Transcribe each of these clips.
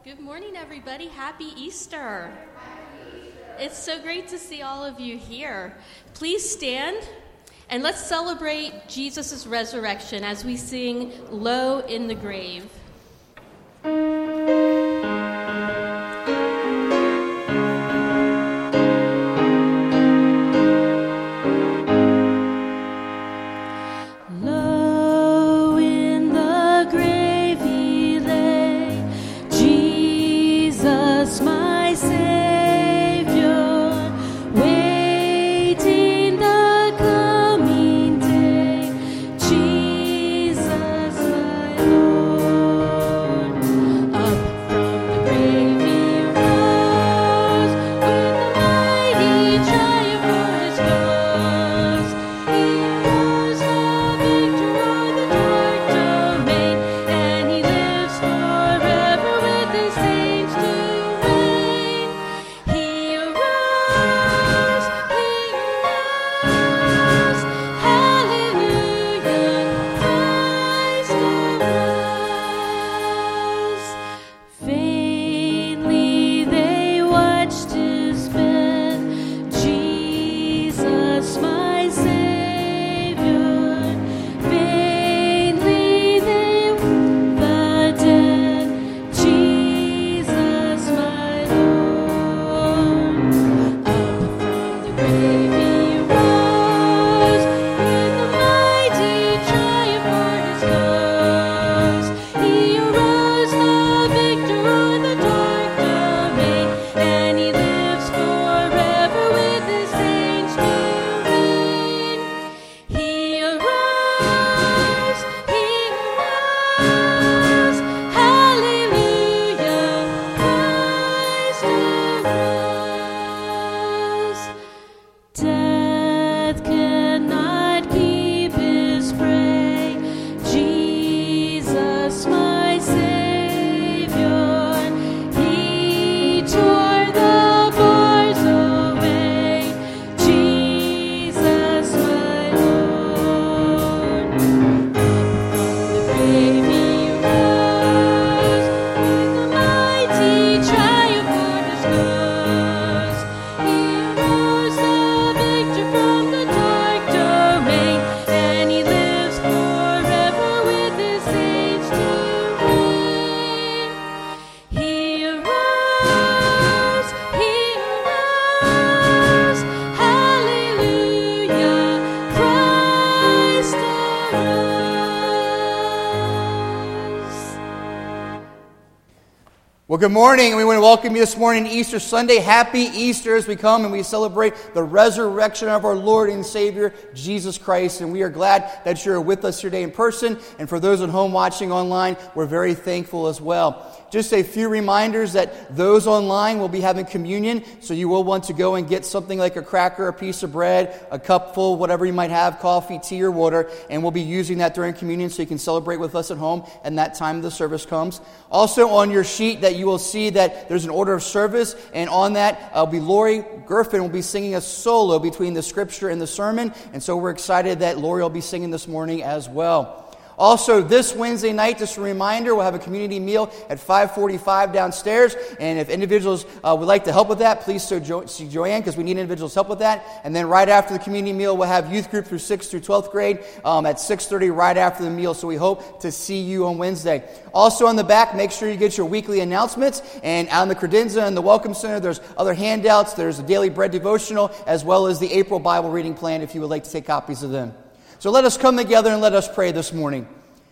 Good morning, everybody. Happy Easter. It's so great to see all of you here. Please stand and let's celebrate Jesus' resurrection as we sing Low in the Grave. Well, good morning, and we want to welcome you this morning, Easter Sunday. Happy Easter as we come and we celebrate the resurrection of our Lord and Savior, Jesus Christ. And we are glad that you're with us today in person. And for those at home watching online, we're very thankful as well. Just a few reminders that those online will be having communion, so you will want to go and get something like a cracker, a piece of bread, a cup full, whatever you might have, coffee, tea, or water, and we'll be using that during communion so you can celebrate with us at home and that time the service comes. Also on your sheet that you will see that there's an order of service, and on that will be Lori Gerfin will be singing a solo between the scripture and the sermon, and so we're excited that Lori will be singing this morning as well. Also, this Wednesday night, just a reminder, we'll have a community meal at 5:45 downstairs. And if individuals would like to help with that, please see Joanne, because we need individuals' help with that. And then right after the community meal, we'll have youth group through 6th through 12th grade at 6:30 right after the meal. So we hope to see you on Wednesday. Also on the back, make sure you get your weekly announcements. And out in the credenza and the Welcome Center, there's other handouts. There's a Daily Bread devotional, as well as the April Bible reading plan if you would like to take copies of them. So let us come together and let us pray this morning.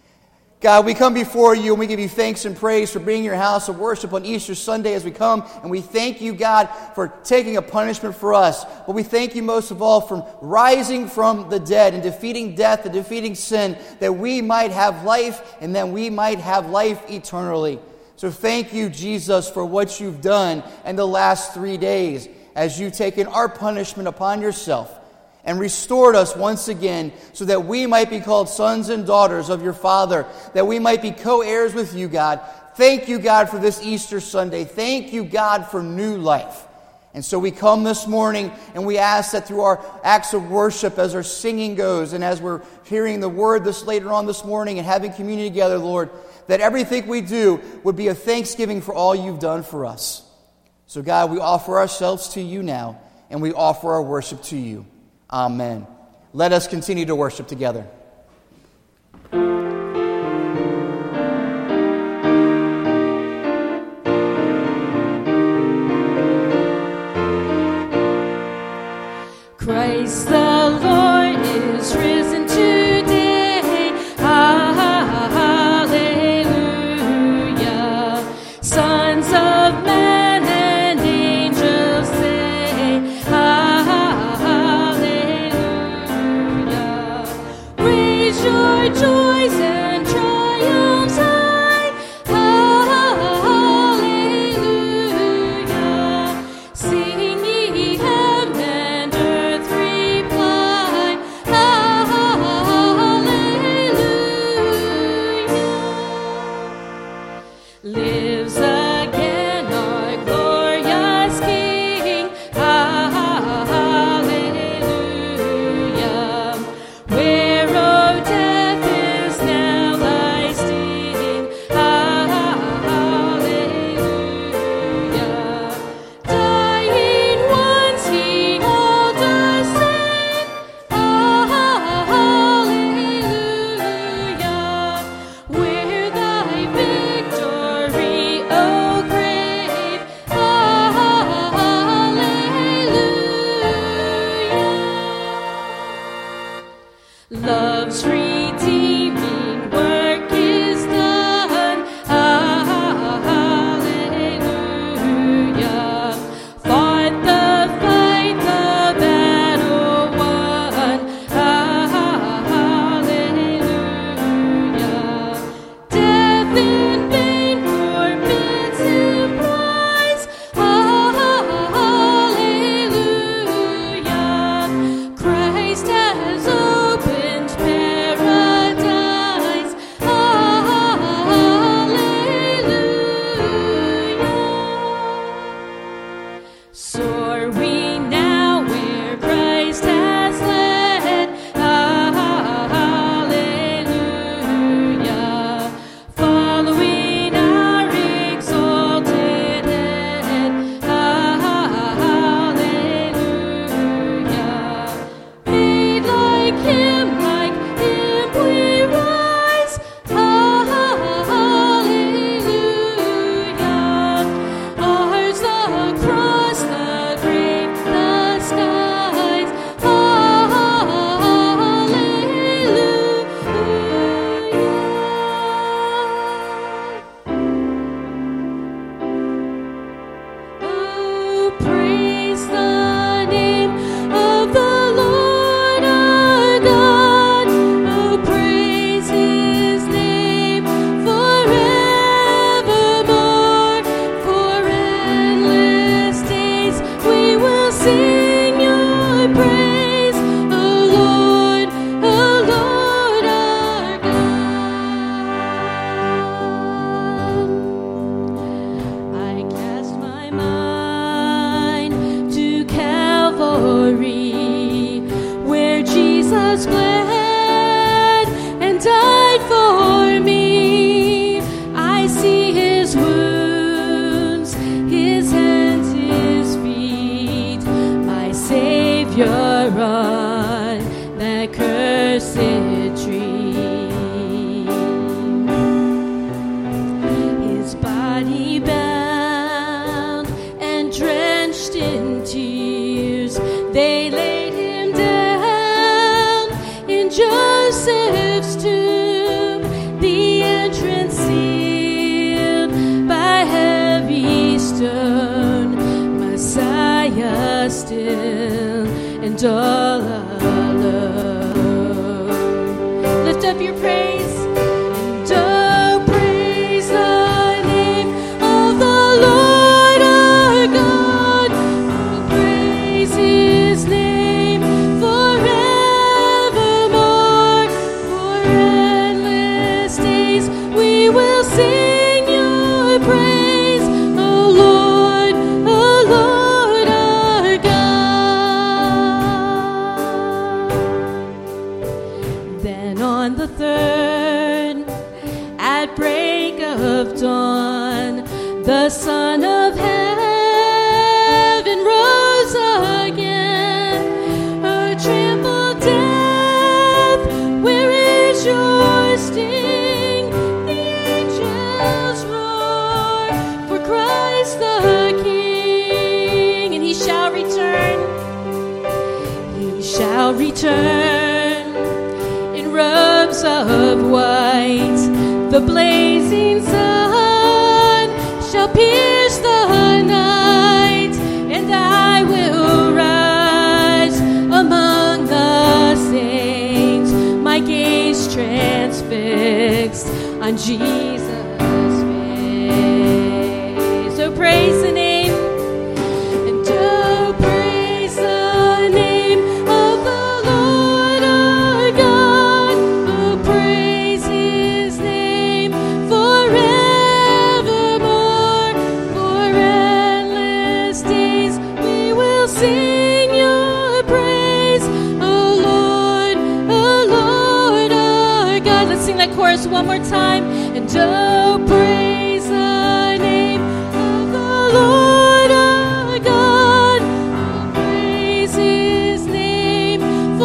God, we come before you and we give you thanks and praise for being your house of worship on Easter Sunday as we come. And we thank you, God, for taking a punishment for us. But we thank you most of all for rising from the dead and defeating death and defeating sin, that we might have life and that we might have life eternally. So thank you, Jesus, for what you've done in the last 3 days as you've taken our punishment upon yourself and restored us once again so that we might be called sons and daughters of your Father, that we might be co-heirs with you, God. Thank you, God, for this Easter Sunday. Thank you, God, for new life. And so we come this morning and we ask that through our acts of worship, as our singing goes, and as we're hearing the word this later on this morning and having communion together, Lord, that everything we do would be a thanksgiving for all you've done for us. So God, we offer ourselves to you now, and we offer our worship to you. Amen. Let us continue to worship together. Christ the Lord is risen today. Hallelujah. Sons of men and angels say, hallelujah. Raise your joys and triumphs high. Hallelujah. Sing ye heaven and earth reply. Hallelujah. Lives again our glorious King. Hallelujah. Where, oh, death is now thy sting. Hallelujah. Dying once he all does save. Hallelujah. Where thy victory, O grave. Hallelujah. Love's redeeming work is done. Hallelujah. Fought the fight, the battle won. Hallelujah. Death in vain forbids him rise. Hallelujah. Christ has opened paradise. Hallelujah. Soar we now where Christ has led. Hallelujah. Following our exalted head. Hallelujah. Made like him we rise. Hallelujah. Ours the cross, the grave, the skies. Hallelujah. Oh, praise the name of the Lord our God. Oh, praise his name forevermore. For endless days we will sing your praise. Oh Lord our God. I cast my mind to Calvary, where Jesus bled and died for me. I see his wounds, his hands, his feet, my Savior on that cursed tree. His body bound and drenched in tears, they laid him down in Joseph's tomb, the entrance sealed by heavy stone. Messiah still and all alone. Lift up your praise. And oh, praise the name of the Lord our God. Oh, praise his name forevermore. For endless days we will sing your praise. Oh Lord our God. The Son of Heaven rose again. Oh, trample death, where is your sting? The angels roar for Christ the King, and he shall return. He shall return in robes of white. The blazing sun shall pierce the night, and I will rise among the saints, my gaze transfixed on Jesus' face. So praise the name, and oh, praise the name of the Lord our God. Oh, praise his name forevermore. For endless days we will sing your praise, oh Lord our God. Let's sing that chorus one more time. And oh, praise the name of the Lord our God. Oh, praise his name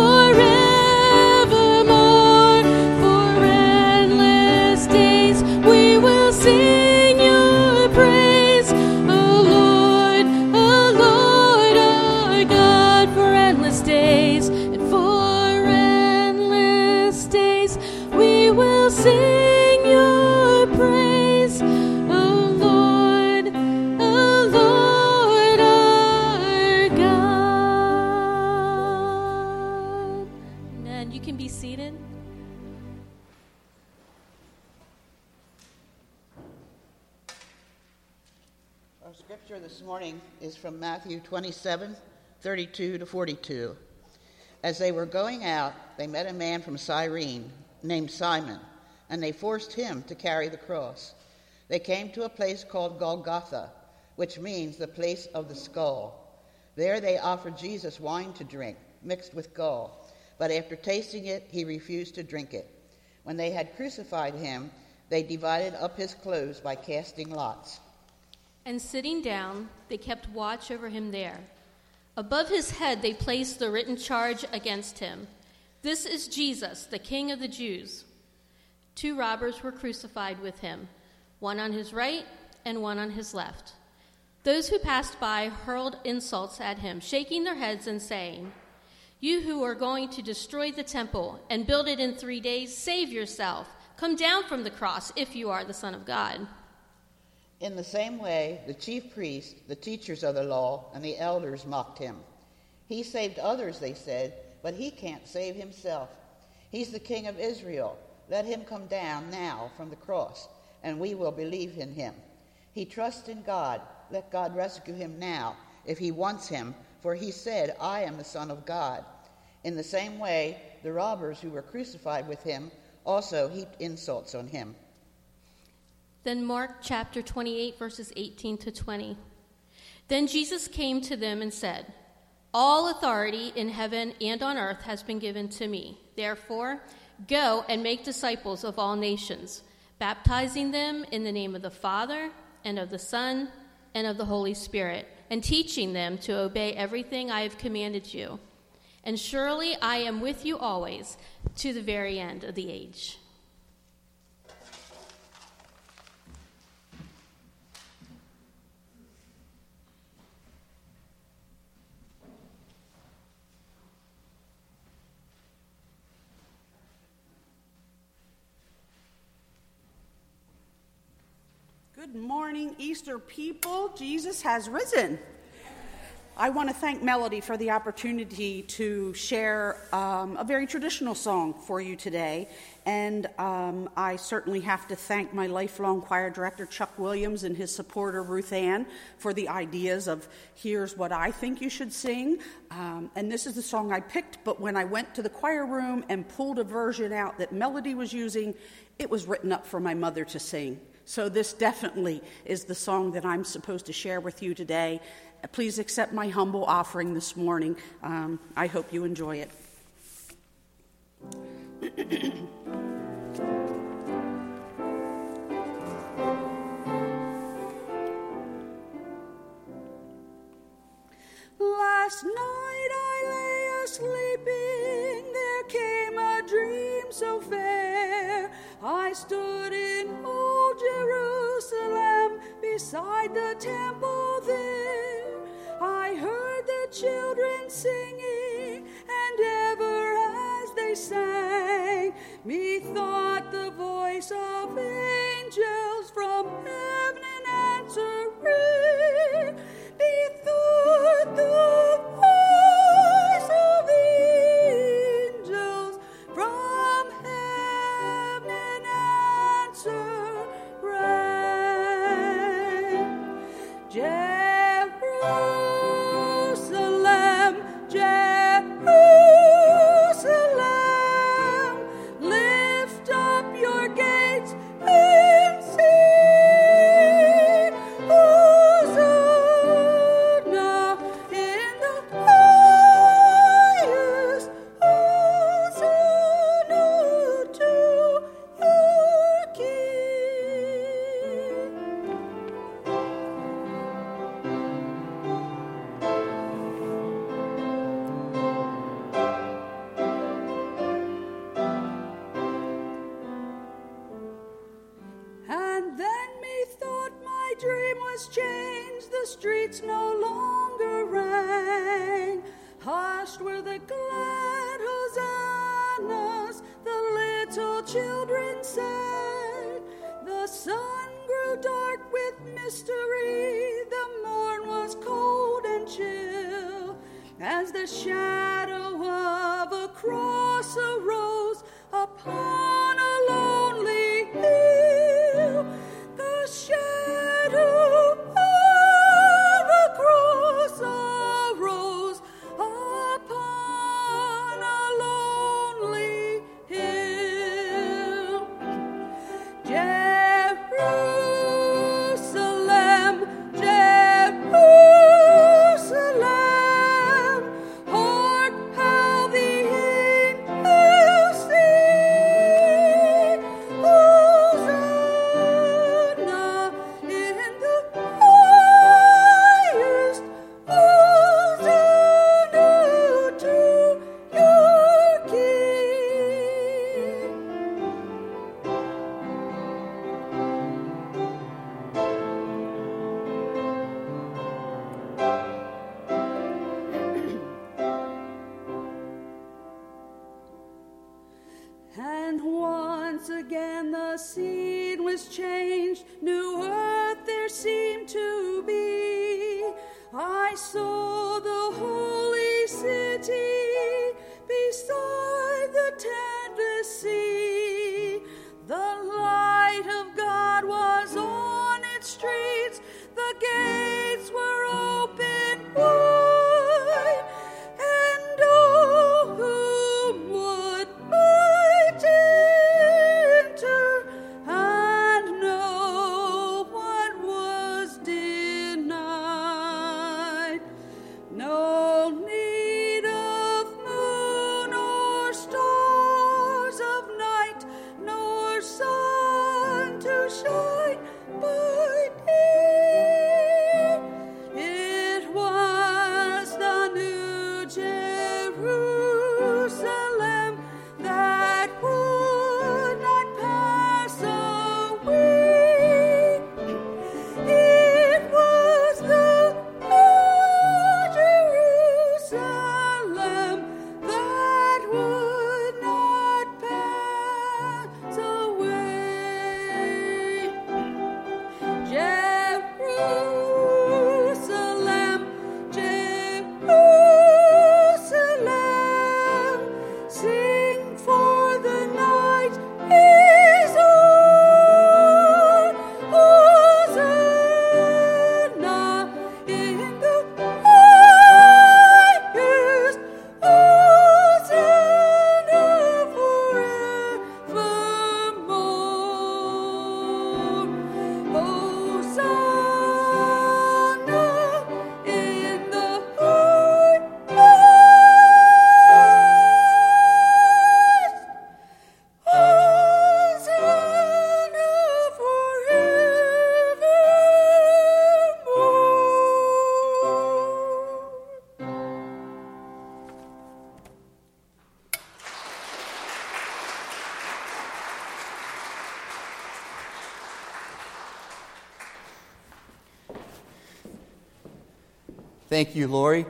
forevermore. For endless days we will sing your praise, oh Lord our God. For endless days, and for endless days we will sing your praise, oh Lord our God. Amen. You can be seated. Our scripture this morning is from Matthew 27:32-42. As they were going out, they met a man from Cyrene named Simon, and they forced him to carry the cross. They came to a place called Golgotha, which means the place of the skull. There they offered Jesus wine to drink, mixed with gall, but after tasting it, he refused to drink it. When they had crucified him, they divided up his clothes by casting lots. And sitting down, they kept watch over him there. Above his head they placed the written charge against him: "This is Jesus, the King of the Jews." 2 robbers were crucified with him, one on his right and one on his left. Those who passed by hurled insults at him, shaking their heads and saying, "You who are going to destroy the temple and build it in 3 days, save yourself. Come down from the cross if you are the Son of God." In the same way, the chief priests, the teachers of the law, and the elders mocked him. "He saved others," they said, "but he can't save himself. He's the King of Israel. Let him come down now from the cross, and we will believe in him. He trusts in God. Let God rescue him now, if he wants him, for he said, 'I am the Son of God.'" In the same way, the robbers who were crucified with him also heaped insults on him. Then Mark chapter 28, verses 18-20. Then Jesus came to them and said, "All authority in heaven and on earth has been given to me. Therefore, go and make disciples of all nations, baptizing them in the name of the Father and of the Son and of the Holy Spirit, and teaching them to obey everything I have commanded you. And surely I am with you always, to the very end of the age." Good morning, Easter people. Jesus has risen. I want to thank Melody for the opportunity to share a very traditional song for you today. And I certainly have to thank my lifelong choir director, Chuck Williams, and his supporter, Ruth Ann, for the ideas of here's what I think you should sing. And this is the song I picked, but when I went to the choir room and pulled a version out that Melody was using, it was written up for my mother to sing. So this definitely is the song that I'm supposed to share with you today. Please accept my humble offering this morning. I hope you enjoy it. Last night I lay a-sleeping, there came a dream so fair. I stood in old Jerusalem, beside the temple there. I heard the children singing, and ever as they sang, methought the voice of angels from heaven answering. Methought the voice of angels from heaven answering. Jerusalem, Jerusalem, lift up your gates and sing. Hosanna in the highest. Hosanna to your King. And then methought my dream was changed, the streets no longer rang. Hushed were the glad hosannas, the little children sang. The sun grew dark with mystery, the morn was cold and chill, as the shadow of a cross arose upon a lonely hill. The shadow of a cross arose upon a lonely hill. Jerusalem, Jerusalem, hark how the angels sing. Hosanna in the highest. Hosanna to your King. And once again the scene was changed, new earth there seemed to be. I saw the holy city beside the tendless sea. The light of God was on its streets, the gates were open wide, and all whom would might enter, and no one was denied. Thank you, Lori.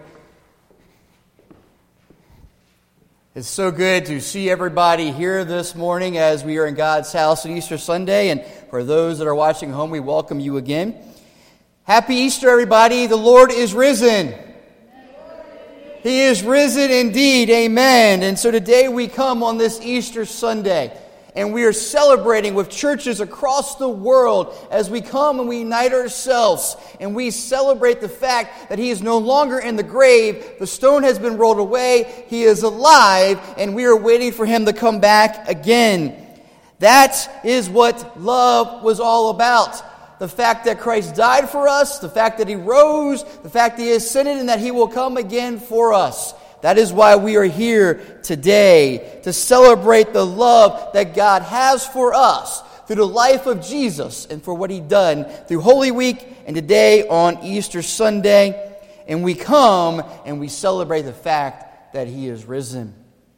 It's so good to see everybody here this morning as we are in God's house on Easter Sunday. And for those that are watching home, we welcome you again. Happy Easter, everybody. The Lord is risen. He is risen indeed. Amen. And so today we come on this Easter Sunday, and we are celebrating with churches across the world as we come and we unite ourselves and we celebrate the fact that He is no longer in the grave. The stone has been rolled away. He is alive, and we are waiting for Him to come back again. That is what love was all about. The fact that Christ died for us, the fact that He rose, the fact that He ascended, and that He will come again for us. That is why we are here today, to celebrate the love that God has for us through the life of Jesus and for what He done through Holy Week and today on Easter Sunday. And we come and we celebrate the fact that He is risen.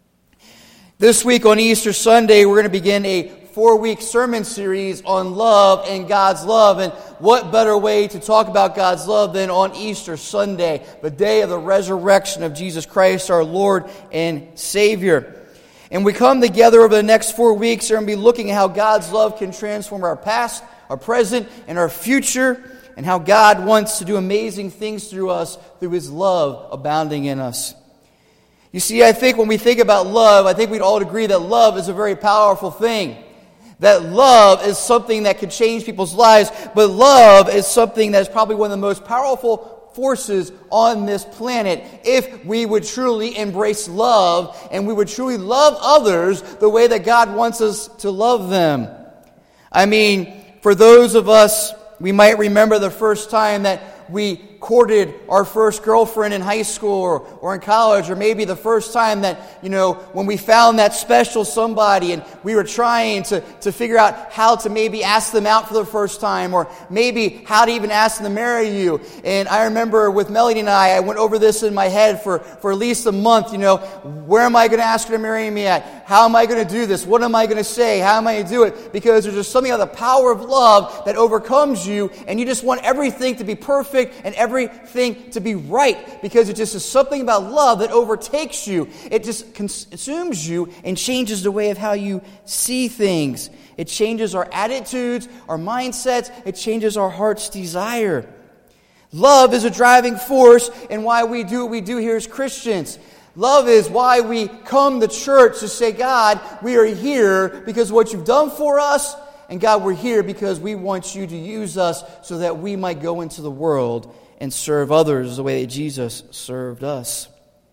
This week on Easter Sunday, we're going to begin a 4-week sermon series on love and God's love. And what better way to talk about God's love than on Easter Sunday, the day of the resurrection of Jesus Christ, our Lord and Savior. And we come together over the next 4 weeks and be looking at how God's love can transform our past, our present, and our future, and how God wants to do amazing things through us through His love abounding in us. You see, I think when we think about love, I think we'd all agree that love is a very powerful thing. That love is something that can change people's lives, but love is something that is probably one of the most powerful forces on this planet if we would truly embrace love and we would truly love others the way that God wants us to love them. I mean, for those of us, we might remember the first time that we courted our first girlfriend in high school or in college, or maybe the first time that, when we found that special somebody and we were trying to figure out how to maybe ask them out for the first time, or maybe how to even ask them to marry you. And I remember with Melody and I went over this in my head for at least a month, where am I going to ask her to marry me at? How am I going to do this? What am I going to say? How am I going to do it? Because there's just something of the power of love that overcomes you, and you just want everything to be perfect and everything to be right, because it just is something about love that overtakes you. It just consumes you and changes the way of how you see things. It changes our attitudes, our mindsets. It changes our heart's desire. Love is a driving force in why we do what we do here as Christians. Love is why we come to church to say, God, we are here because of what You've done for us. And God, we're here because we want You to use us so that we might go into the world and serve others the way that Jesus served us.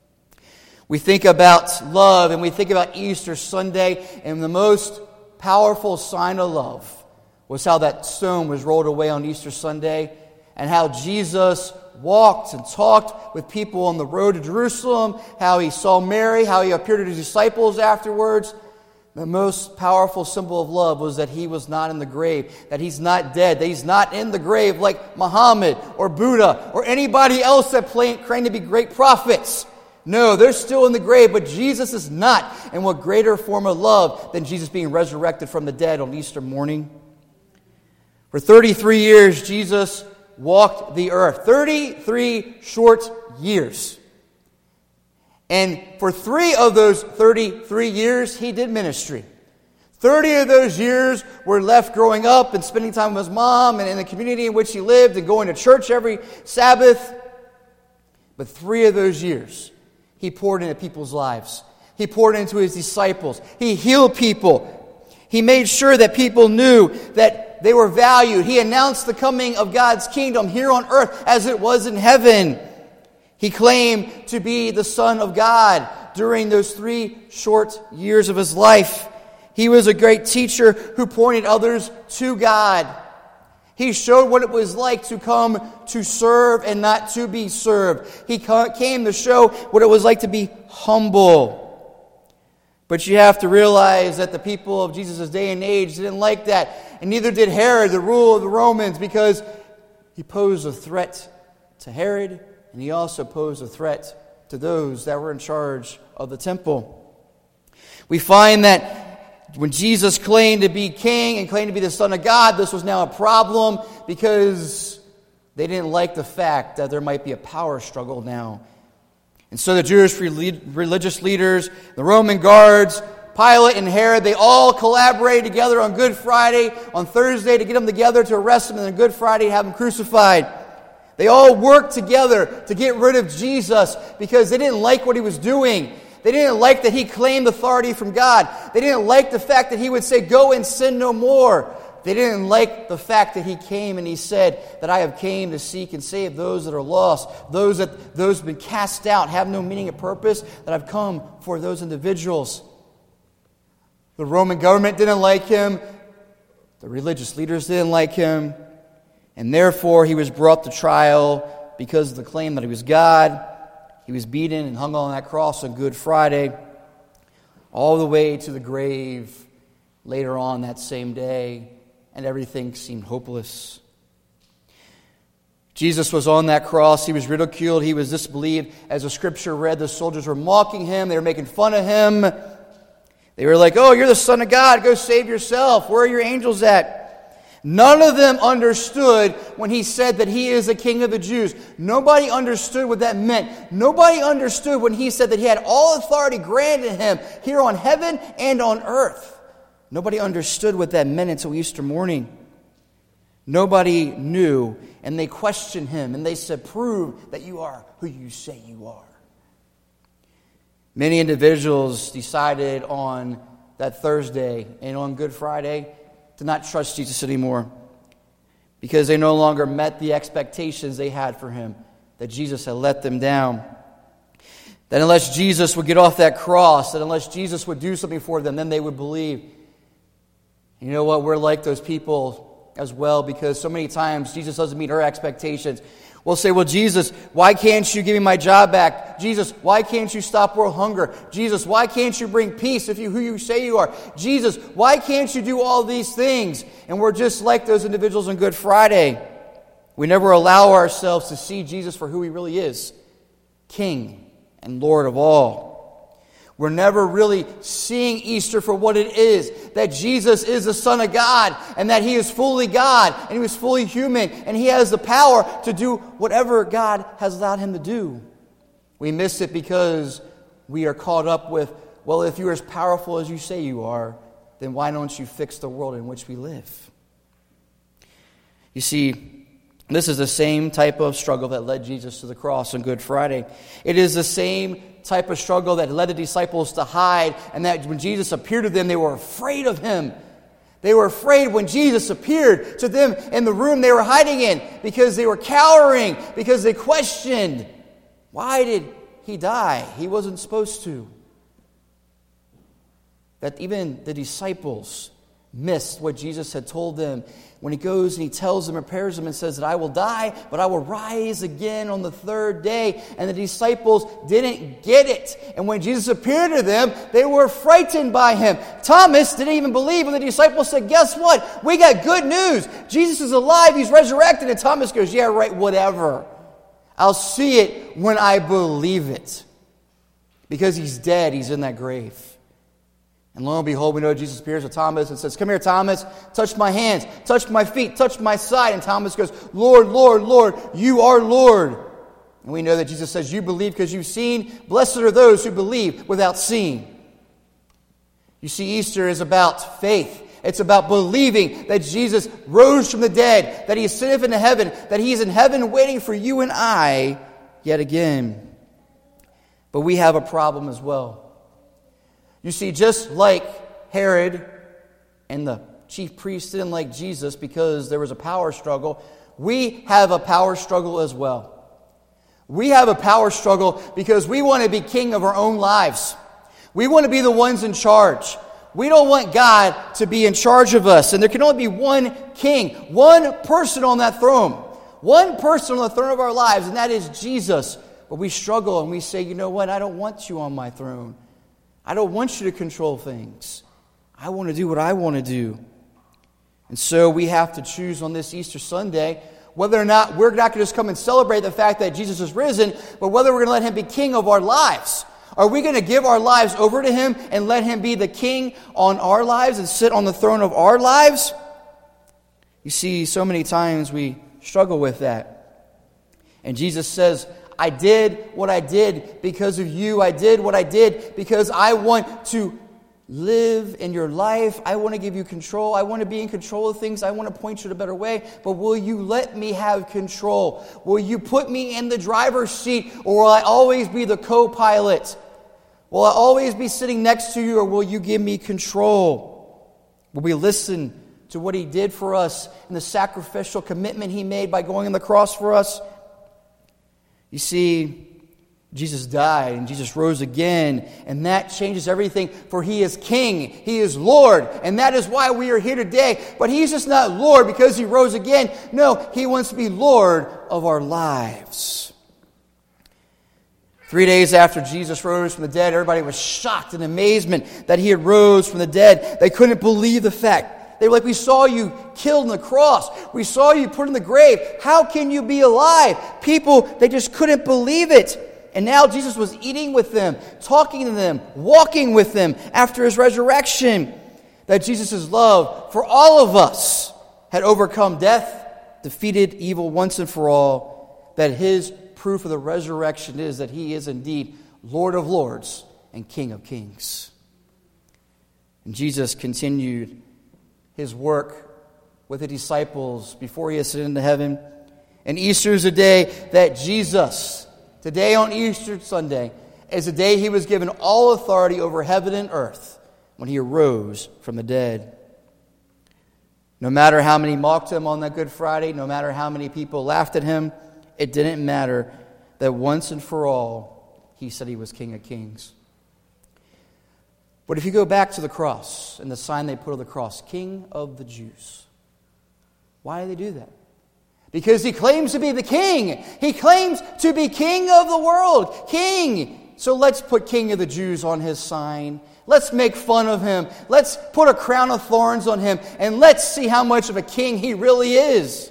We think about love and we think about Easter Sunday, and the most powerful sign of love was how that stone was rolled away on Easter Sunday, and how Jesus walked and talked with people on the road to Jerusalem, how He saw Mary, how He appeared to His disciples afterwards. The most powerful symbol of love was that He was not in the grave, that He's not dead, that He's not in the grave like Muhammad or Buddha or anybody else that claimed to be great prophets. No, they're still in the grave, but Jesus is not. And what greater form of love than Jesus being resurrected from the dead on Easter morning? For 33 years, Jesus walked the earth. 33 short years. And for 3 of those 33 years, He did ministry. 30 of those years were left growing up and spending time with His mom and in the community in which He lived and going to church every Sabbath. But 3 of those years, He poured into people's lives. He poured into His disciples. He healed people. He made sure that people knew that they were valued. He announced the coming of God's kingdom here on earth as it was in heaven. He claimed to be the Son of God during those 3 short years of His life. He was a great teacher who pointed others to God. He showed what it was like to come to serve and not to be served. He came to show what it was like to be humble. But you have to realize that the people of Jesus' day and age didn't like that. And neither did Herod, the ruler of the Romans, because he posed a threat to Herod. And he also posed a threat to those that were in charge of the temple. We find that when Jesus claimed to be king and claimed to be the Son of God, this was now a problem because They didn't like the fact that there might be a power struggle now. And so the Jewish religious leaders, the Roman guards, Pilate and Herod, they all collaborated together on Good Friday, on Thursday to get him together to arrest him, and on Good Friday to have him crucified. They all worked together to get rid of Jesus because they didn't like what he was doing. They didn't like that he claimed authority from God. They didn't like the fact that he would say, "Go and sin no more." They didn't like the fact that he came and he said that I have came to seek and save those that are lost, those who've been cast out, have no meaning or purpose, that I've come for those individuals. The Roman government didn't like him. The religious leaders didn't like him. And therefore, he was brought to trial because of the claim that he was God. He was beaten and hung on that cross on Good Friday, all the way to the grave later on that same day, and everything seemed hopeless. Jesus was on that cross. He was ridiculed. He was disbelieved. As the scripture read, the soldiers were mocking him. They were making fun of him. They were like, "Oh, you're the Son of God. Go save yourself. Where are your angels at?" None of them understood when he said that he is the King of the Jews. Nobody understood what that meant. Nobody understood when he said that he had all authority granted him here on heaven and on earth. Nobody understood what that meant until Easter morning. Nobody knew, and they questioned him, and they said, "Prove that you are who you say you are." Many individuals decided on that Thursday and on Good Friday to not trust Jesus anymore because they no longer met the expectations they had for him, that Jesus had let them down. That unless Jesus would get off that cross, that unless Jesus would do something for them, then they would believe. You know what? We're like those people as well, because so many times Jesus doesn't meet our expectations. We'll say, "Well, Jesus, why can't you give me my job back? Jesus, why can't you stop world hunger? Jesus, why can't you bring peace if you who you say you are? Jesus, why can't you do all these things?" And we're just like those individuals on Good Friday. We never allow ourselves to see Jesus for who he really is, King and Lord of all. We're never really seeing Easter for what it is, that Jesus is the Son of God, and that he is fully God, and he was fully human, and he has the power to do whatever God has allowed him to do. We miss it because we are caught up with, "Well, if you're as powerful as you say you are, then why don't you fix the world in which we live?" You see, this is the same type of struggle that led Jesus to the cross on Good Friday. It is the same type of struggle that led the disciples to hide, and that when Jesus appeared to them, they were afraid of him. They were afraid when Jesus appeared to them in the room they were hiding in, because they were cowering, because they questioned, why did he die? He wasn't supposed to. That even the disciples missed what Jesus had told them when he goes and he tells them, prepares them, and says that I will die, but I will rise again on the third day. And the disciples didn't get it. And when Jesus appeared to them, they were frightened by him. Thomas didn't even believe when the disciples said, "Guess what? We got good news. Jesus is alive. He's resurrected." And Thomas goes, "Yeah, right, whatever. I'll see it when I believe it." Because he's dead. He's in that grave. And lo and behold, we know Jesus appears to Thomas and says, "Come here, Thomas, touch my hands, touch my feet, touch my side." And Thomas goes, "Lord, Lord, Lord, you are Lord." And we know that Jesus says, "You believe because you've seen. Blessed are those who believe without seeing." You see, Easter is about faith. It's about believing that Jesus rose from the dead, that he ascended into heaven, that he is in heaven waiting for you and I yet again. But we have a problem as well. You see, just like Herod and the chief priests didn't like Jesus because there was a power struggle, we have a power struggle as well. We have a power struggle because we want to be king of our own lives. We want to be the ones in charge. We don't want God to be in charge of us. And there can only be one king, one person on that throne. One person on the throne of our lives, and that is Jesus. But we struggle and we say, "You know what? I don't want you on my throne. I don't want you to control things. I want to do what I want to do." And so we have to choose on this Easter Sunday whether or not we're not going to just come and celebrate the fact that Jesus is risen, but whether we're going to let him be king of our lives. Are we going to give our lives over to him and let him be the king on our lives and sit on the throne of our lives? You see, so many times we struggle with that. And Jesus says, I did what I did because of you. I did what I did because I want to live in your life. I want to give you control. I want to be in control of things. I want to point you to a better way. But will you let me have control? Will you put me in the driver's seat, or will I always be the co-pilot? Will I always be sitting next to you, or will you give me control? Will we listen to what he did for us and the sacrificial commitment he made by going on the cross for us? You see, Jesus died and Jesus rose again, and that changes everything, for he is King, he is Lord, and that is why we are here today. But he's just not Lord because he rose again. No, he wants to be Lord of our lives. 3 days after Jesus rose from the dead, everybody was shocked in amazement that he had rose from the dead. They couldn't believe the fact. They were like, we saw you killed on the cross. We saw you put in the grave. How can you be alive? People, they just couldn't believe it. And now Jesus was eating with them, talking to them, walking with them after his resurrection. That Jesus' love for all of us had overcome death, defeated evil once and for all. That his proof of the resurrection is that he is indeed Lord of lords and King of kings. And Jesus continued his work with the disciples before he ascended into heaven. And Easter is a day that Jesus, today on Easter Sunday, is the day he was given all authority over heaven and earth when he arose from the dead. No matter how many mocked him on that Good Friday, no matter how many people laughed at him, it didn't matter that once and for all, he said he was King of Kings. But if you go back to the cross and the sign they put on the cross, King of the Jews, why do they do that? Because he claims to be the king. He claims to be king of the world. King. So let's put King of the Jews on his sign. Let's make fun of him. Let's put a crown of thorns on him. And let's see how much of a king he really is.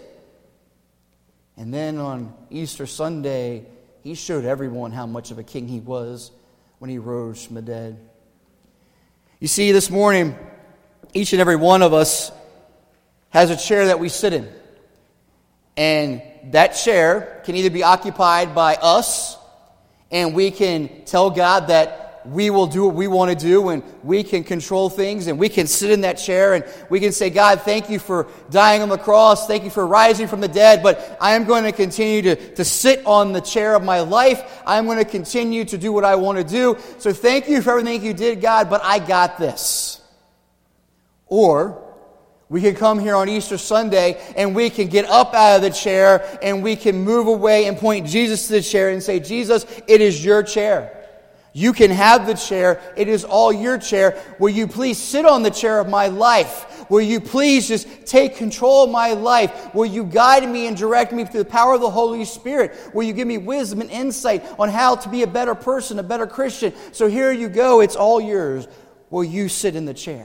And then on Easter Sunday, he showed everyone how much of a king he was when he rose from the dead. You see, this morning, each and every one of us has a chair that we sit in. And that chair can either be occupied by us, and we can tell God that we will do what we want to do, and we can control things, and we can sit in that chair, and we can say, God, thank you for dying on the cross, thank you for rising from the dead, but I am going to continue to sit on the chair of my life. I'm going to continue to do what I want to do. So thank you for everything you did, God, but I got this. Or we can come here on Easter Sunday and we can get up out of the chair and we can move away and point Jesus to the chair and say, Jesus, it is your chair. You can have the chair. It is all your chair. Will you please sit on the chair of my life? Will you please just take control of my life? Will you guide me and direct me through the power of the Holy Spirit? Will you give me wisdom and insight on how to be a better person, a better Christian? So here you go. It's all yours. Will you sit in the chair?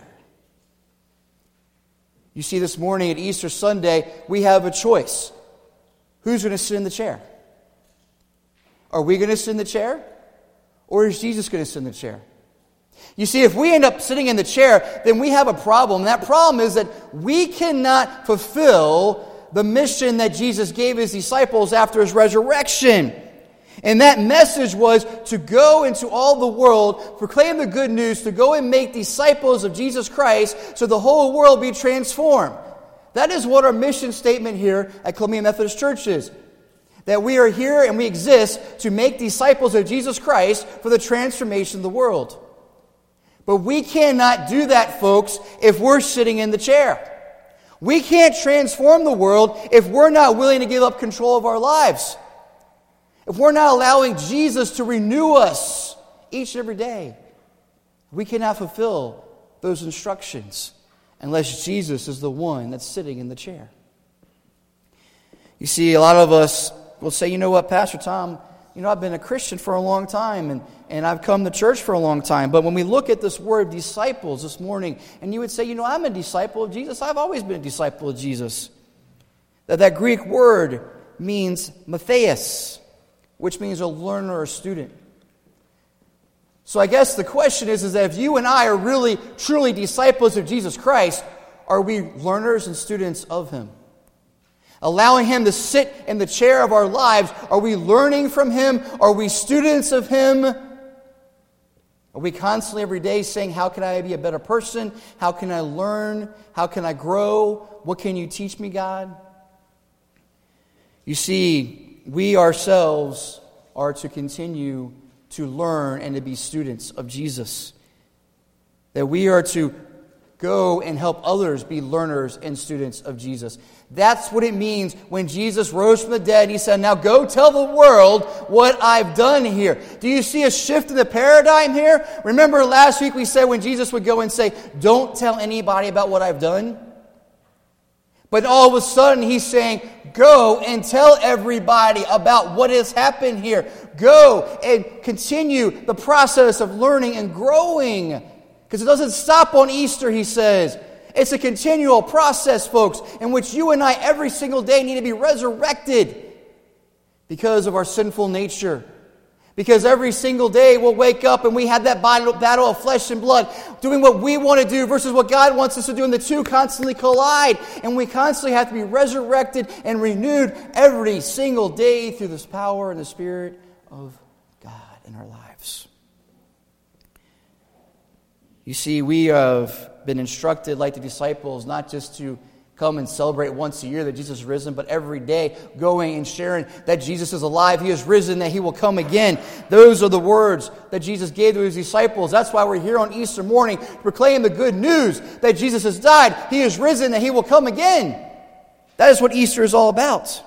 You see, this morning at Easter Sunday, we have a choice. Who's going to sit in the chair? Are we going to sit in the chair? Or is Jesus going to sit in the chair? You see, if we end up sitting in the chair, then we have a problem. And that problem is that we cannot fulfill the mission that Jesus gave his disciples after his resurrection. And that message was to go into all the world, proclaim the good news, to go and make disciples of Jesus Christ so the whole world be transformed. That is what our mission statement here at Columbia Methodist Church is. That we are here and we exist to make disciples of Jesus Christ for the transformation of the world. But we cannot do that, folks, if we're sitting in the chair. We can't transform the world if we're not willing to give up control of our lives. If we're not allowing Jesus to renew us each and every day, we cannot fulfill those instructions unless Jesus is the one that's sitting in the chair. You see, a lot of us will say, you know what, Pastor Tom, I've been a Christian for a long time and I've come to church for a long time. But when we look at this word disciples this morning, and you would say, I'm a disciple of Jesus. I've always been a disciple of Jesus. That Greek word means matheus, which means a learner or student. So I guess the question is that if you and I are really, truly disciples of Jesus Christ, are we learners and students of him? Allowing Him to sit in the chair of our lives. Are we learning from Him? Are we students of Him? Are we constantly every day saying, how can I be a better person? How can I learn? How can I grow? What can you teach me, God? You see, we ourselves are to continue to learn and to be students of Jesus. That we are to go and help others be learners and students of Jesus. That's what it means when Jesus rose from the dead. He said, now go tell the world what I've done here. Do you see a shift in the paradigm here? Remember last week we said when Jesus would go and say, don't tell anybody about what I've done? But all of a sudden he's saying, go and tell everybody about what has happened here. Go and continue the process of learning and growing. Because it doesn't stop on Easter, he says. It's a continual process, folks, in which you and I every single day need to be resurrected because of our sinful nature. Because every single day we'll wake up and we have that battle of flesh and blood, doing what we want to do versus what God wants us to do, and the two constantly collide. And we constantly have to be resurrected and renewed every single day through this power and the Spirit of God in our lives. You see, we have been instructed, like the disciples, not just to come and celebrate once a year that Jesus is risen, but every day going and sharing that Jesus is alive, He is risen, that He will come again. Those are the words that Jesus gave to His disciples. That's why we're here on Easter morning to proclaim the good news that Jesus has died, He is risen, that He will come again. That is what Easter is all about.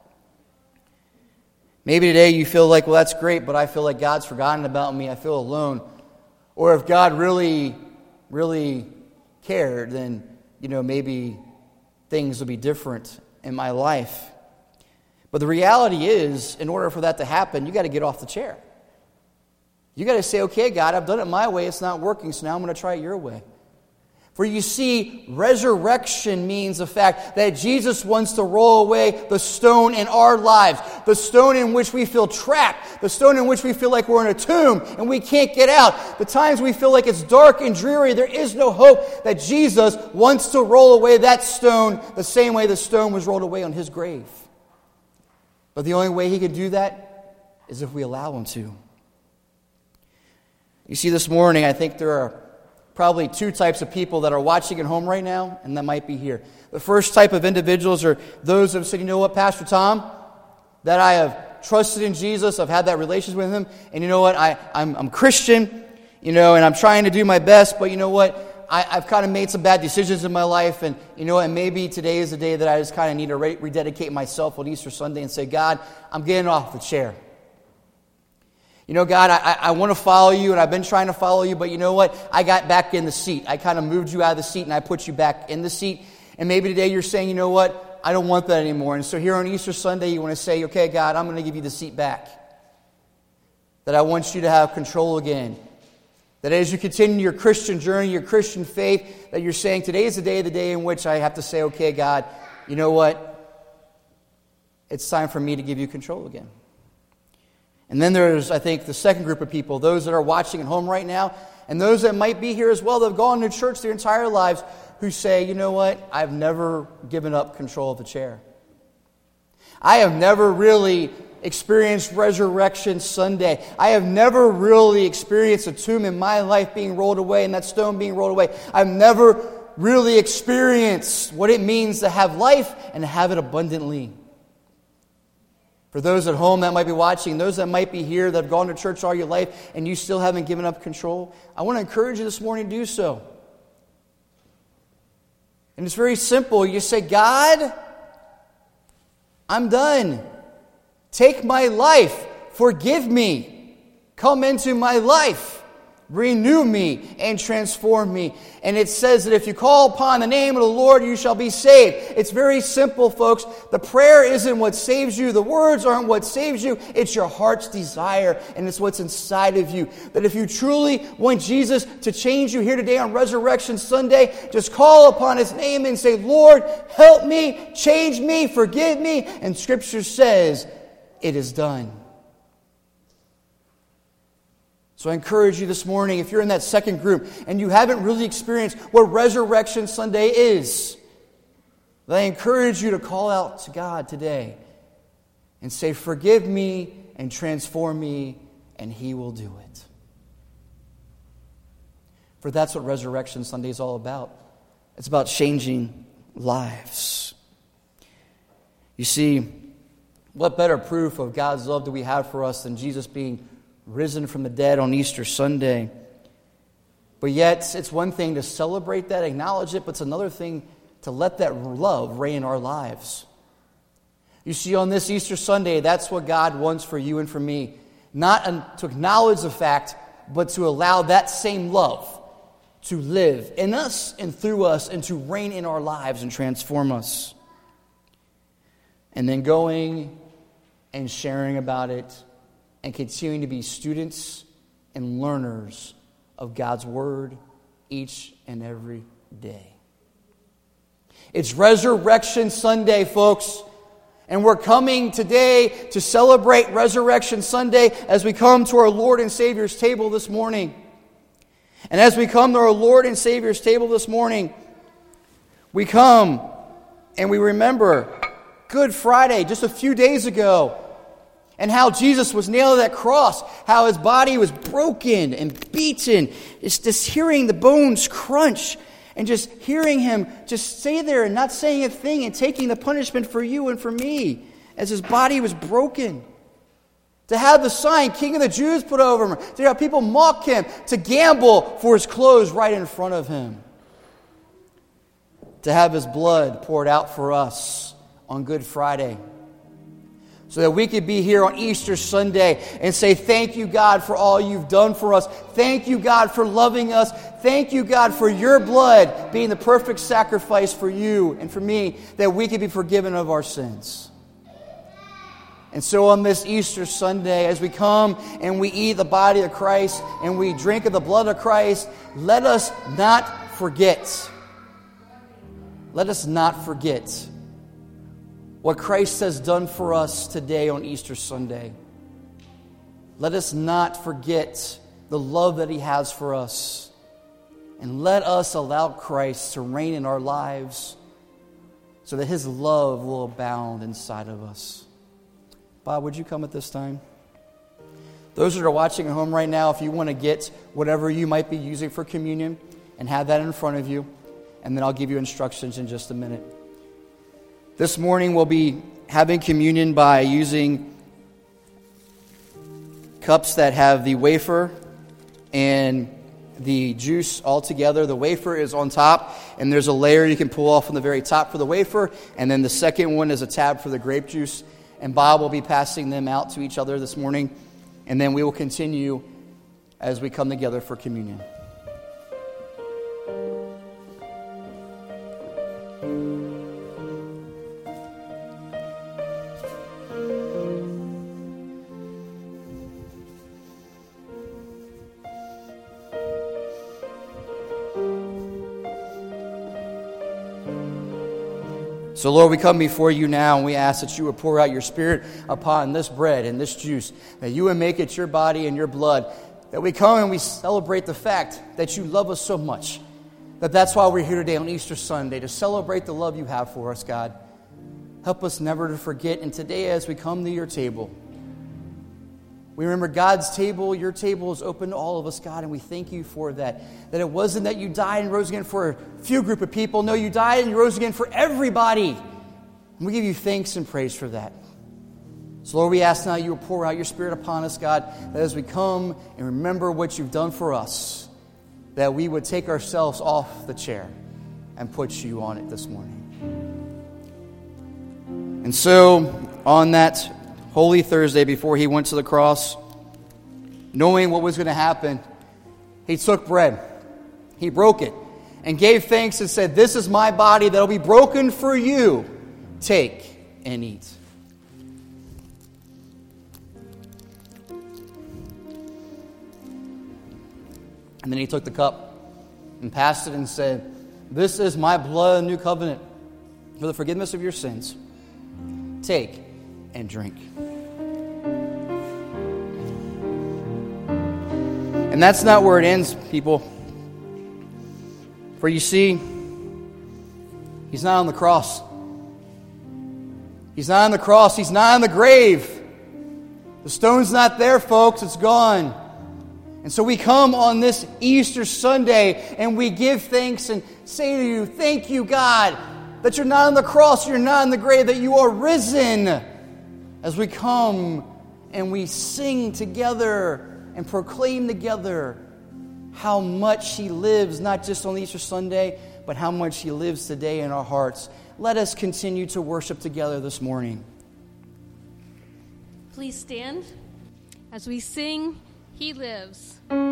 Maybe today you feel like, well, that's great, but I feel like God's forgotten about me. I feel alone. Or if God really, really cared, then, maybe things will be different in my life. But the reality is, in order for that to happen, you got to get off the chair. You got to say, okay, God, I've done it my way. It's not working, so now I'm going to try it your way. For you see, resurrection means the fact that Jesus wants to roll away the stone in our lives, the stone in which we feel trapped, the stone in which we feel like we're in a tomb and we can't get out, the times we feel like it's dark and dreary, there is no hope, that Jesus wants to roll away that stone the same way the stone was rolled away on His grave. But the only way He can do that is if we allow Him to. You see, this morning, I think there are probably two types of people that are watching at home right now, and that might be here. The first type of individuals are those that have said, you know what, Pastor Tom, that I have trusted in Jesus, I've had that relationship with Him, and you know what, I'm Christian, and I'm trying to do my best, but you know what, I've kind of made some bad decisions in my life, and and maybe today is the day that I just kind of need to rededicate myself on Easter Sunday and say, God, I'm getting off the chair. God, I want to follow you, and I've been trying to follow you, but you know what? I got back in the seat. I kind of moved you out of the seat, and I put you back in the seat. And maybe today you're saying, you know what? I don't want that anymore. And so here on Easter Sunday, you want to say, okay, God, I'm going to give you the seat back. That I want you to have control again. That as you continue your Christian journey, your Christian faith, that you're saying, today is the day in which I have to say, okay, God, you know what? It's time for me to give you control again. And then there's, I think, the second group of people, those that are watching at home right now, and those that might be here as well, that have gone to church their entire lives, who say, you know what, I've never given up control of the chair. I have never really experienced Resurrection Sunday. I have never really experienced a tomb in my life being rolled away and that stone being rolled away. I've never really experienced what it means to have life and have it abundantly. For those at home that might be watching, those that might be here that have gone to church all your life and you still haven't given up control, I want to encourage you this morning to do so. And it's very simple. You say, God, I'm done. Take my life. Forgive me. Come into my life. Renew me and transform me. And it says that if you call upon the name of the Lord, you shall be saved. It's very simple, folks. The prayer isn't what saves you. The words aren't what saves you. It's your heart's desire, and it's what's inside of you. That if you truly want Jesus to change you here today on Resurrection Sunday, just call upon His name and say, Lord, help me, change me, forgive me. And Scripture says, it is done. So I encourage you this morning, if you're in that second group and you haven't really experienced what Resurrection Sunday is, That I encourage you to call out to God today and say, forgive me and transform me, and He will do it. For that's what Resurrection Sunday is all about. It's about changing lives. You see, what better proof of God's love do we have for us than Jesus being risen from the dead on Easter Sunday? But yet, it's one thing to celebrate that, acknowledge it, but it's another thing to let that love reign in our lives. You see, on this Easter Sunday, that's what God wants for you and for me. Not to acknowledge the fact, but to allow that same love to live in us and through us and to reign in our lives and transform us. And then going and sharing about it and continuing to be students and learners of God's Word each and every day. It's Resurrection Sunday, folks. And we're coming today to celebrate Resurrection Sunday as we come to our Lord and Savior's table this morning. And as we come to our Lord and Savior's table this morning, we come and we remember Good Friday just a few days ago, and how Jesus was nailed to that cross, how His body was broken and beaten. It's just hearing the bones crunch and just hearing Him just stay there and not saying a thing and taking the punishment for you and for me as His body was broken. To have the sign, King of the Jews, put over Him. To have people mock Him. To gamble for His clothes right in front of Him. To have His blood poured out for us on Good Friday, so that we could be here on Easter Sunday and say, thank you, God, for all you've done for us. Thank you, God, for loving us. Thank you, God, for your blood being the perfect sacrifice for you and for me, that we could be forgiven of our sins. And so on this Easter Sunday, as we come and we eat the body of Christ and we drink of the blood of Christ, let us not forget. Let us not forget what Christ has done for us today on Easter Sunday. Let us not forget the love that He has for us. And let us allow Christ to reign in our lives so that His love will abound inside of us. Bob, would you come at this time? Those that are watching at home right now, if you want to get whatever you might be using for communion and have that in front of you, and then I'll give you instructions in just a minute. This morning we'll be having communion by using cups that have the wafer and the juice all together. The wafer is on top, and there's a layer you can pull off on the very top for the wafer, and then the second one is a tab for the grape juice. And Bob will be passing them out to each other this morning, and then we will continue as we come together for communion. So, Lord, we come before you now and we ask that you would pour out your Spirit upon this bread and this juice, that you would make it your body and your blood, that we come and we celebrate the fact that you love us so much, that's why we're here today on Easter Sunday, to celebrate the love you have for us, God. Help us never to forget, and today as we come to your table, we remember God's table. Your table is open to all of us, God, and we thank you for that. That it wasn't that you died and rose again for a few group of people. No, you died and you rose again for everybody. And we give you thanks and praise for that. So, Lord, we ask now you will pour out your Spirit upon us, God, that as we come and remember what you've done for us, that we would take ourselves off the chair and put you on it this morning. And so, on that Holy Thursday, before he went to the cross, knowing what was going to happen, he took bread, he broke it, and gave thanks and said, "This is my body that will be broken for you. Take and eat." And then he took the cup and passed it and said, "This is my blood of the new covenant for the forgiveness of your sins. Take and drink." And that's not where it ends, people. For you see, he's not on the cross. He's not on the cross. He's not in the grave. The stone's not there, folks. It's gone. And so we come on this Easter Sunday and we give thanks and say to you, thank you, God, that you're not on the cross, you're not in the grave, that you are risen. As we come and we sing together and proclaim together how much He lives, not just on Easter Sunday, but how much He lives today in our hearts. Let us continue to worship together this morning. Please stand as we sing, He Lives.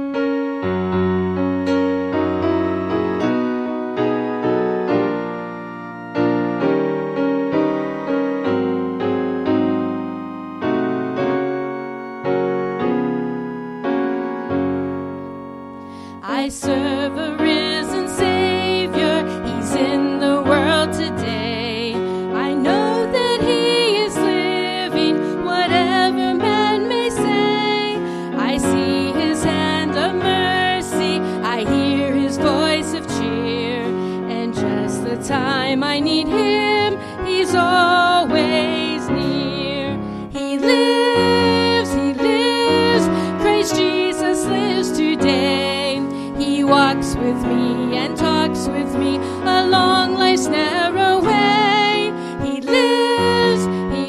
I serve a risen Savior, He's in the world today. I know that He is living, whatever man may say. I see His hand of mercy, I hear His voice of cheer. And just the time I need Him, He's always near. He lives, Christ Jesus lives today. He walks with me and talks with me along life's narrow way. He lives,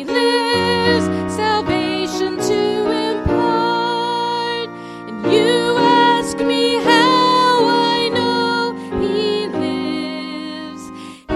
salvation to impart. And you ask me how I know He lives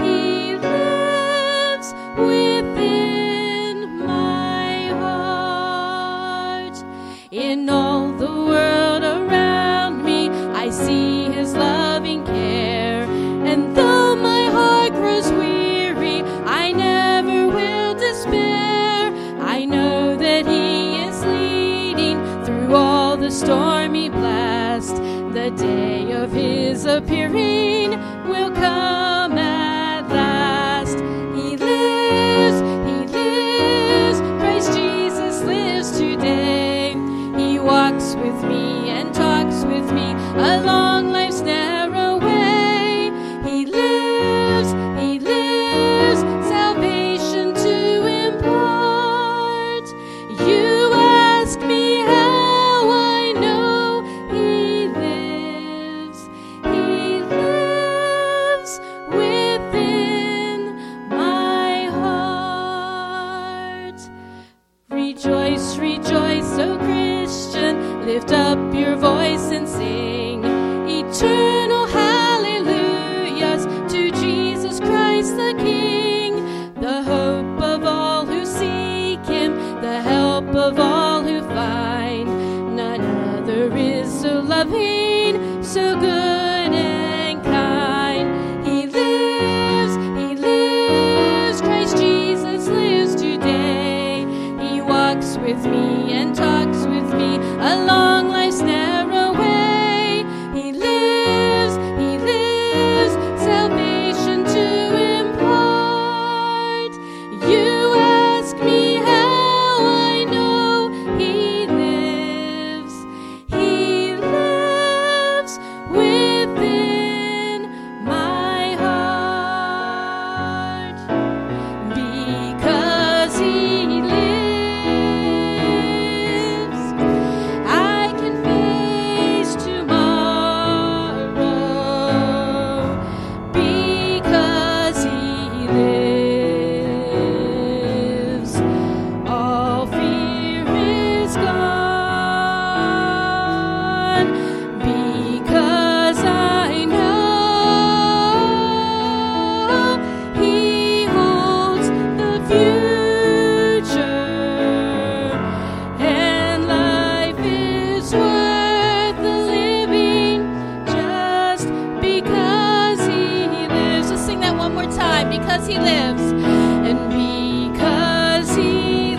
within my heart. In all the world around me, I see His loving care, and though my heart grows weary, I never will despair. I know that He is leading through all the stormy blast. The day of His appearing will come at last. He lives, Christ Jesus lives today. He walks with me and talks with me along life's narrow way. He lives, salvation to impart. You ask me how I know He lives within my heart. Rejoice, rejoice, O Christian, lift up your voice and sing eternal hallelujahs to Jesus Christ the King, the hope of all who seek Him, the help of all who find. None other is so loving, so good and kind. He lives, Christ Jesus lives today. He walks with me and talks with me along life's narrow way. He lives, salvation to impart. You ask me how I know He lives within my heart. Because He lives, I can face tomorrow. Because He lives, all fear is gone. Because I know He holds the future, and life is worth the living just because He lives. Let's sing that one more time. Because He lives, and because He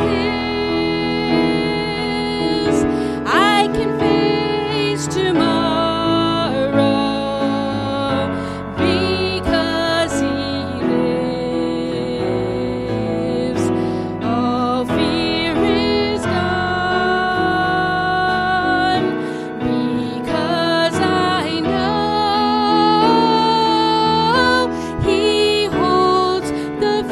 lives, I can face tomorrow. Because He lives, all fear is gone. Because I know He holds the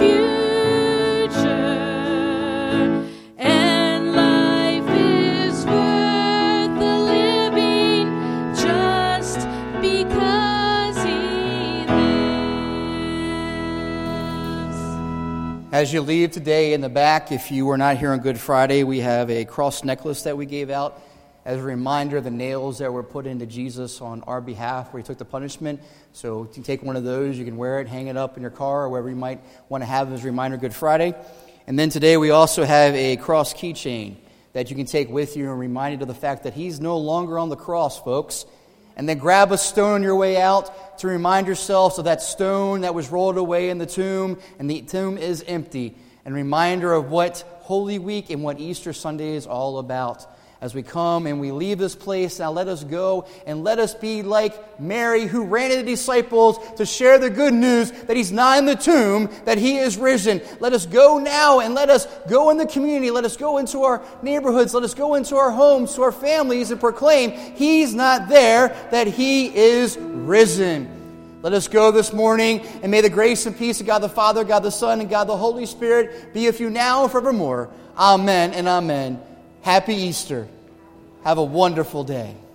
As you leave today in the back, if you were not here on Good Friday, we have a cross necklace that we gave out as a reminder of the nails that were put into Jesus on our behalf where he took the punishment. So if you take one of those, you can wear it, hang it up in your car, or wherever you might want to have as a reminder of Good Friday. And then today we also have a cross keychain that you can take with you and remind you of the fact that he's no longer on the cross, folks. And then grab a stone on your way out to remind yourselves of that stone that was rolled away in the tomb, and the tomb is empty. And reminder of what Holy Week and what Easter Sunday is all about. As we come and we leave this place, now let us go and let us be like Mary, who ran to the disciples to share the good news that he's not in the tomb, that he is risen. Let us go now and let us go in the community. Let us go into our neighborhoods. Let us go into our homes, to our families, and proclaim he's not there, that he is risen. Let us go this morning, and may the grace and peace of God the Father, God the Son, and God the Holy Spirit be with you now and forevermore. Amen and amen. Happy Easter. Have a wonderful day.